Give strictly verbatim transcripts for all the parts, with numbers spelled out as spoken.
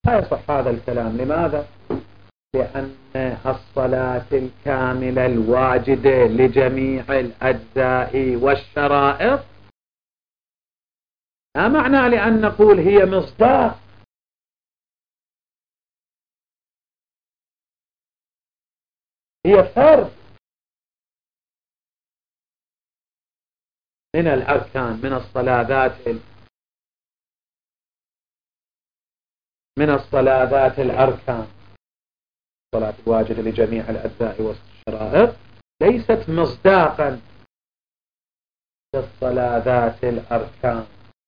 لا يصح هذا الكلام. لماذا؟ لأن الصلاة الكاملة الواجدة لجميع الأجزاء والشرائط لا معنى لأن نقول هي مصداق، هي فرد من الأركان، من الصلاة ذات من الصلاة ذات الأركان. الصلاة الواجدة لجميع الأجزاء والشرائط ليست مصداقا للصلاة ذات الأركان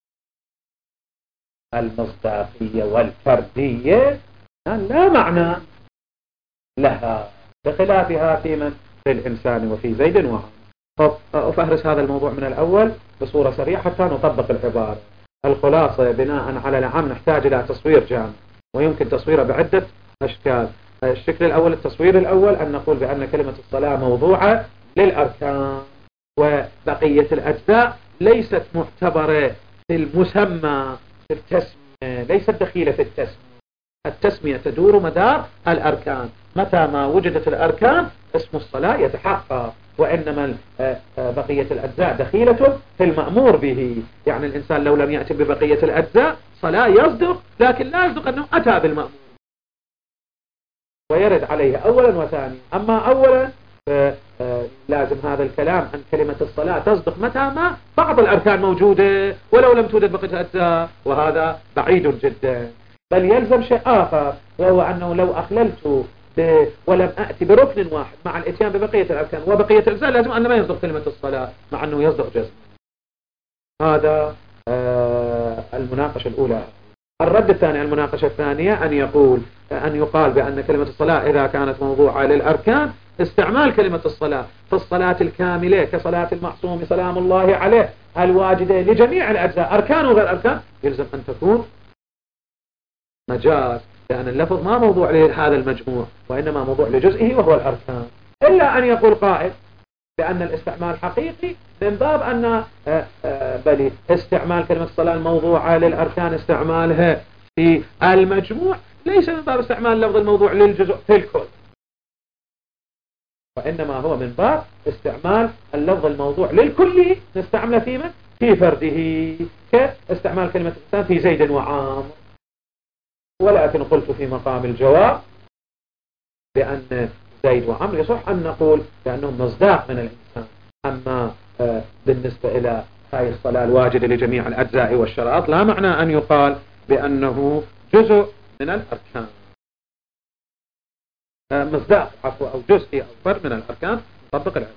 المصداقية والفردية، لا معنى لها، بخلافها في من في الإنسان وفي زيد وعمر. أفهرس هذا الموضوع من الأول بصورة سريعة حتى نطبق العبارة. الخلاصة بناء على العام نحتاج إلى تصوير جامع، ويمكن تصويره بعدة أشكال. الشكل الأول، التصوير الأول، أن نقول بأن كلمة الصلاة موضوعة للأركان، وبقية الأجزاء ليست معتبرة في المسمى في التسمية، ليست دخيلة في التسمية. التسمية تدور مدار الأركان، متى ما وجدت الأركان اسم الصلاة يتحقق، وإنما بقية الأجزاء دخيلة في المأمور به. يعني الإنسان لو لم يأتي ببقية الأجزاء صلاة يصدق، لكن لا يصدق أنه أتى بالمأمور، ويرد عليه أولا وثانيا. أما أولا لازم هذا الكلام عن كلمة الصلاة تصدق متى ما بعض الأركان موجودة ولو لم توجد بقية الأجزاء، وهذا بعيد جدا. بل يلزم شيء آخر، وهو أنه لو أخللت ولم أأتي بركن واحد مع الاتيان ببقية الأركان وبقية الأجزاء، لازم أن ما يصدق كلمة الصلاة مع أنه يصدق جزم. هذا آه المناقشة الأولى. الرد الثاني، المناقشة الثانية، أن يقول أن يقال بأن كلمة الصلاة إذا كانت موضوعة للأركان، استعمال كلمة الصلاة في الصلاة الكاملة كصلاة المعصوم سلام الله عليه الواجدة لجميع الأجزاء أركان وغير أركان، يلزم أن تكون مجاز، لأن اللفظ ما موضوع لهذا المجموع، وإنما موضوع لجزئه وهو الأركان. إلا أن يقول قائل بأن الاستعمال حقيقي من باب أن بل استعمال كلمة الصلاة الموضوعة للأركان استعمالها في المجموع ليس من باب استعمال لفظ الموضوع للجزء في الكل، وإنما هو من باب استعمال اللفظ الموضوع للكل نستعمله في من؟ في فرده، كاستعمال كلمة الإنسان في زيد وعامر. ولكن قلت في مقام الجواب بأن زيد وعمر يصح أن نقول بأنهم مصداق من الإنسان. أما بالنسبة إلى هاي الصلاة الواجدة لجميع الأجزاء والشرائط لا معنى أن يقال بأنه جزء من الأركان، مصداق عفوا أو جزء أو فرد من الأركان، نطبق العبارة.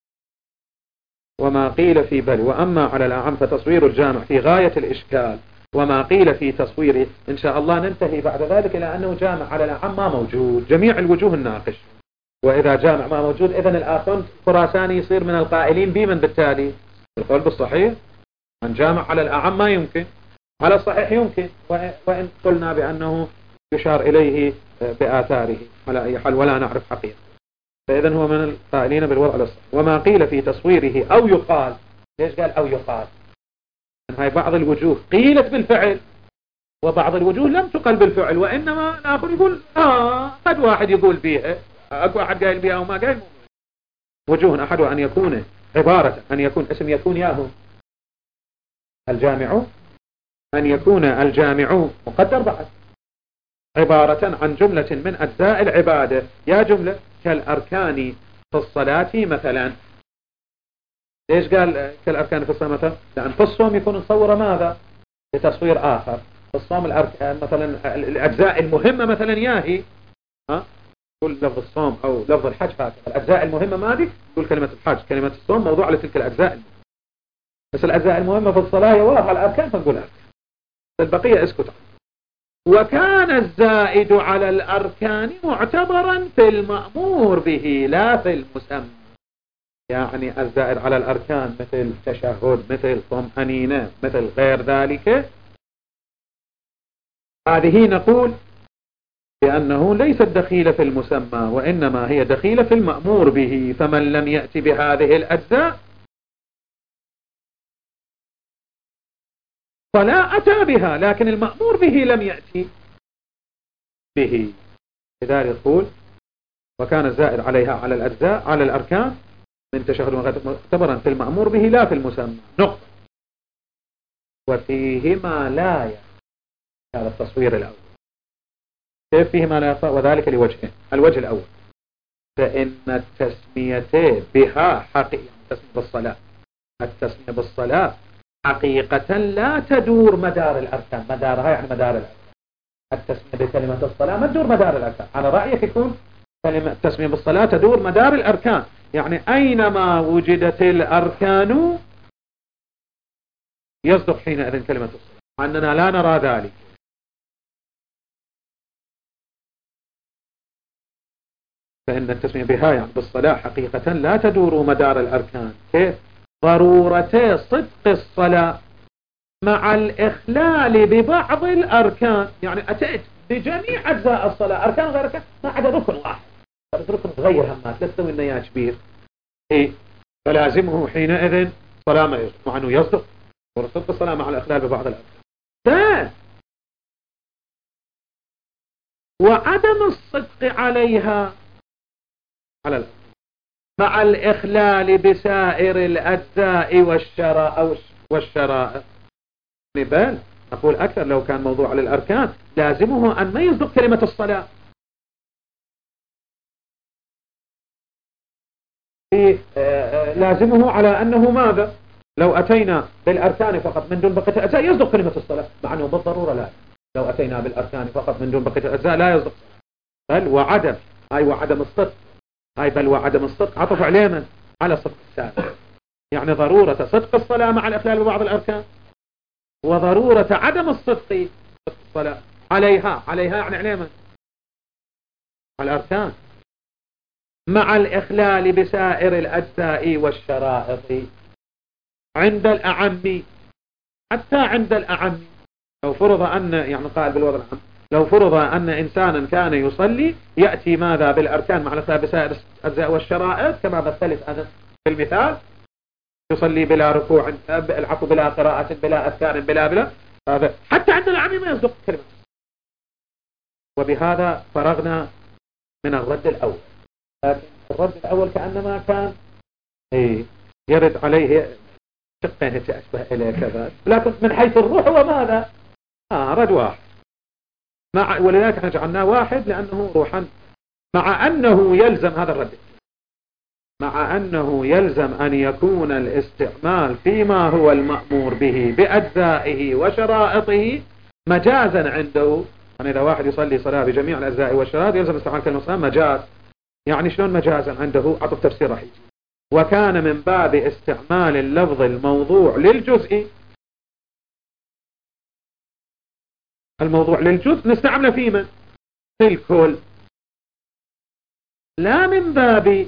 وما قيل في بل وأما على الأعم فتصوير الجامع في غاية الإشكال، وما قيل في تصويره إن شاء الله ننتهي بعد ذلك إلى أنه جامع على الأعم ما موجود، جميع الوجوه الناقش. وإذا جامع ما موجود إذن الآخر خراساني يصير من القائلين بمن بالتالي القول بالصحيح أن جامع على الأعم ما يمكن، على الصحيح يمكن، وإن قلنا بأنه يشار إليه بآثاره على أي حال ولا نعرف حقيقة، فإذن هو من القائلين بالوضع على الصحيح. وما قيل في تصويره أو يقال، ليش قال أو يقال؟ هاي بعض الوجوه قيلت بالفعل وبعض الوجوه لم تقل بالفعل، وإنما الآخر يقول آه قد واحد يقول بيها، أكو أحد قايل بيها وما قايل. وجوه أحد أن يكون عبارة أن يكون اسم يكون ياهو الجامع، أن يكون الجامع مقدر بعد عبارة عن جملة من أجزاء العبادة، يا جملة كالأركان في الصلاة مثلا. ليش قال كالأركان في الصلاة مثلا؟ لأن في الصوم يكون مصورة ماذا؟ لتصوير آخر. في الصوم الأركان مثلا الأجزاء المهمة مثلا ياهي، ها يقول لفظ الصوم أو لفظ الحج، هكذا الأجزاء المهمة ما دي يقول كلمة الحج، كلمة الصوم موضوع لتلك الأجزاء المهمة. بس الأجزاء المهمة في الصلاة هي واضحة الأركان فنقول أركان، البقية اسكت. وكان الزائد على الأركان معتبرا في المأمور به لا في المسمى. يعني الزائد على الأركان مثل تشهد، مثل طمأنينة، مثل غير ذلك، هذه نقول بأنه ليست دخيلة في المسمى، وإنما هي دخيلة في المأمور به. فمن لم يأتي بهذه الأجزاء فلا أتى بها، لكن المأمور به لم يأتي. به. لذلك يقول وكان الزائد عليها على الأجزاء على الأركان من تشهد معتبرا في المأمور به لا في المسمى نقطة. وفيهما لا يخفى. هذا التصوير الأول. كيف فيهما لا يخفى؟ وذلك لوجهين. الوجه الأول فإن التسمية بها حقيقة التسمية بالصلاة التسمية بالصلاة حقيقة لا تدور مدار الأركان. مدارها يعني مدار الأركان. التسمية بكلمة الصلاة ما تدور مدار الأركان. على رأيك يكون كلمة التسمية بالصلاة تدور مدار الأركان، يعني أينما وجدت الأركان يصدق حينئذ كلمة الصلاة، أننا لا نرى ذلك. فإن التسمية بها يعني بالصلاة حقيقة لا تدور مدار الأركان. كيف؟ ضرورة صدق الصلاة مع الإخلال ببعض الأركان، يعني أتيت بجميع أجزاء الصلاة أركان غير أركان ما عدا ركن واحد، ركن تغير همات لا تسوي لنا يا كبير. إيه؟ فلازمه حينئذ صلاة ما يصدق، مع أنه يصدق ورصدق الصلاة مع الإخلال ببعض الأركان. ثاني وعدم الصدق عليها على الأركان مع الإخلال بسائر الأجزاء والشرائع والشرائع. بل أقول أكثر، لو كان موضوع على الأركان لازمه أن ما يصدق كلمة الصلاة. لازمه على أنه ماذا؟ لو أتينا بالأركان فقط من دون بقية الأجزاء يصدق كلمة الصلاة، مع أنه بالضرورة لا. لو أتينا بالأركان فقط من دون بقية الأجزاء لا يصدق. بل وعدم أي وعدم الصدق أي بل وعدم الصدق عطف عليه من؟ على صدق السابق، يعني ضرورة صدق الصلاة مع الإخلال ببعض الأركان، وضرورة عدم الصدق الصلاة عليها عليها يعني عليه من؟ على الأركان مع الإخلال بسائر الأجزاء والشرائط عند الأعم. حتى عند الأعم لو فرض أن يعني قال بالوضع العام لو فرض أن إنسانا كان يصلي يأتي ماذا بالأركان مع الإخلال بسائر الأجزاء والشرائط كما مثلت أنا في المثال، يصلي بلا ركوع العفو بلا قراءة بلا أذكار بلا بلا هذا حتى عند العام ما يصدق كلمة. وبهذا فرغنا من الرد الأول. لكن الرد الأول كأنما كان إيه يرد عليه شقين أشبه إليه كذا، لكن من حيث الروح هو ماذا؟ آه رد واحد، مع ولذلك احنا جعلناه واحد لأنه روحا، مع أنه يلزم هذا الرد مع أنه يلزم أن يكون الاستعمال فيما هو المأمور به بأجزائه وشرائطه مجازا عنده. يعني إذا واحد يصلي صلاة بجميع الأجزاء والشرائط يلزم استعمال كلمة صلاة مجاز. يعني شلون مجازا عنده؟ عطف تفسير راح يجي. وكان من باب استعمال اللفظ الموضوع للجزء الموضوع للجزء نستعمله في من؟ في الكل، لا من باب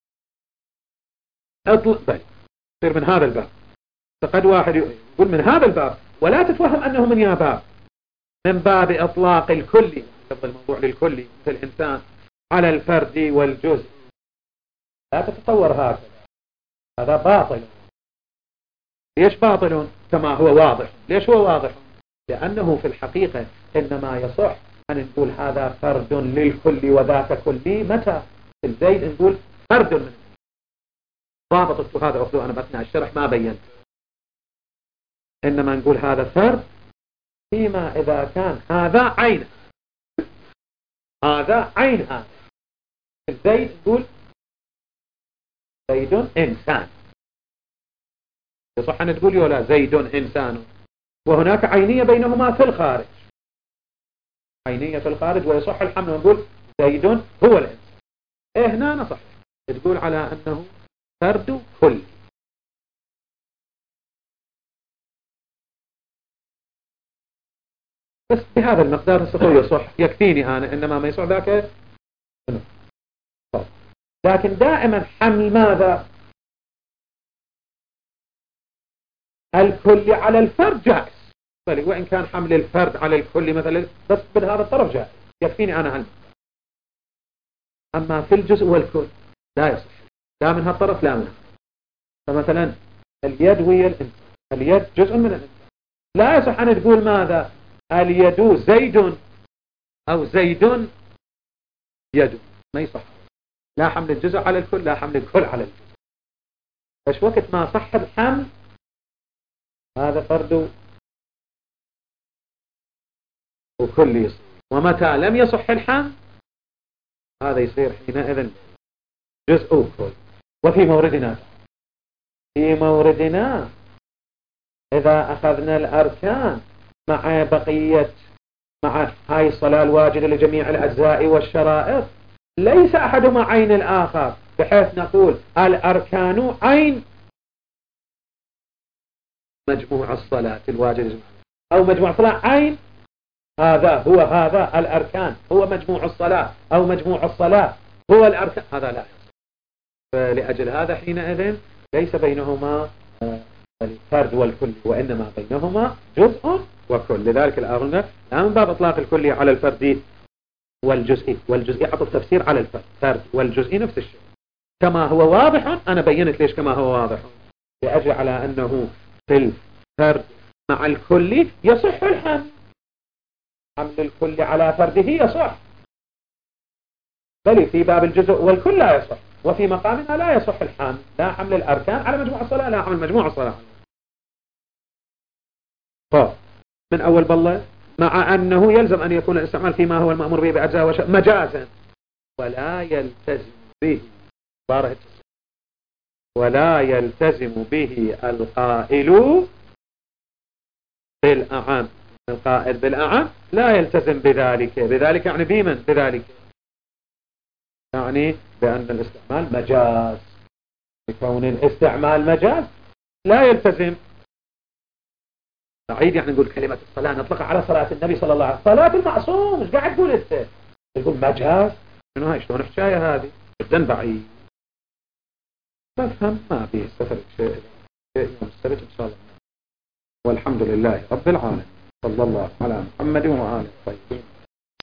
اطلق بل يصير من هذا الباب. فقد واحد يقول من هذا الباب ولا تتوهم أنه من يا باب من باب إطلاق الكل لفظ الموضوع للكل مثل الإنسان على الفرد والجزء. لا تتصور هكذا، هذا باطل. ليش باطل؟ كما هو واضح. ليش هو واضح؟ لأنه في الحقيقة إنما يصح أن نقول هذا فرد للكل وذاك كلي. متى؟ في الزيد نقول فرد من ضابط هذا أخذوا أنا بأثناء الشرح ما بينت، إنما نقول هذا فرد فيما إذا كان هذا عين هذا عين هذا. في الزيد نقول زيد إنسان، يصح أن تقول ولا زيد إنسان، وهناك عينية بينهما في الخارج، عينية في الخارج ويصح الحمل ونقول زيد هو الإنسان. إيه هنا نصح تقول على أنه فرد كل. بس بهذا المقدار السطوي يصح يكفيني أنا، إنما ما يصح ذاك. لكن دائما حمل ماذا؟ الكل على الفرد جائز، وإن كان حمل الفرد على الكل مثلا بس بهذا الطرف جائز يكفيني أنا هل. أما في الجزء والكل لا يصح، لا من هالطرف لا من هذا. فمثلا اليد وهي الإنسان، اليد جزء من الإنسان، لا يصح أن تقول ماذا؟ اليد زيد أو زيد يد، ما يصح. لا حمل الجزء على الكل، لا حمل الكل على الجزء. فش وقت ما صح الحمل هذا فرد وكل يصير، ومتى لم يصح الحمل هذا يصير حينئذ جزء وكل. وفي موردنا في موردنا إذا أخذنا الأركان مع بقية مع هاي الصلاة الواجبة لجميع الأجزاء والشرائط ليس أحدهما عين الآخر، بحيث نقول الأركان عين مجموع الصلاة الواجبة، أو مجموع الصلاة عين هذا هو هذا الأركان هو مجموع الصلاة، أو مجموع الصلاة هو الأركان، هذا لا يصح. فلأجل هذا حينئذ ليس بينهما الفرد والكل، وإنما بينهما جزء وكل. لذلك الآخرون لا من باب إطلاق الكلي على الفرد والجزئي، والجزئي عطف تفسير على الفرد، فرد والجزئي نفس الشيء. كما هو واضح، أنا بينت ليش كما هو واضح، لأجل على أنه في الفرد مع الكل يصح الحمل، حمل الكل على فرده يصح، بل في باب الجزء والكل لا يصح. وفي مقامنا لا يصح الحمل، لا حمل الأركان على مجموع الصلاة، لا حمل مجموع الصلاة. من أول بالله مع أنه يلزم أن يكون الاستعمال فيما هو المأمور به بأجزاء مجازا، ولا يلتزم به ولا يلتزم به القائل بالأعم، القائل بالأعم لا يلتزم بذلك. بذلك يعني بمن بذلك، يعني بأن الاستعمال مجاز، بكون الاستعمال مجاز لا يلتزم. نعيد يعني نقول كلمة الصلاة نطلق على صلاة النبي صلى الله عليه وسلم، صلاة المعصوم، مش قاعد تقول انت تقول مجاز؟ شنو هاي شلون حكاية هذه؟ جدا بعيد. بفهم ما بيه استفرق شيء يوم السبت ان شاء الله. والحمد لله رب العالمين، صلى الله على محمد وآله الطيبين.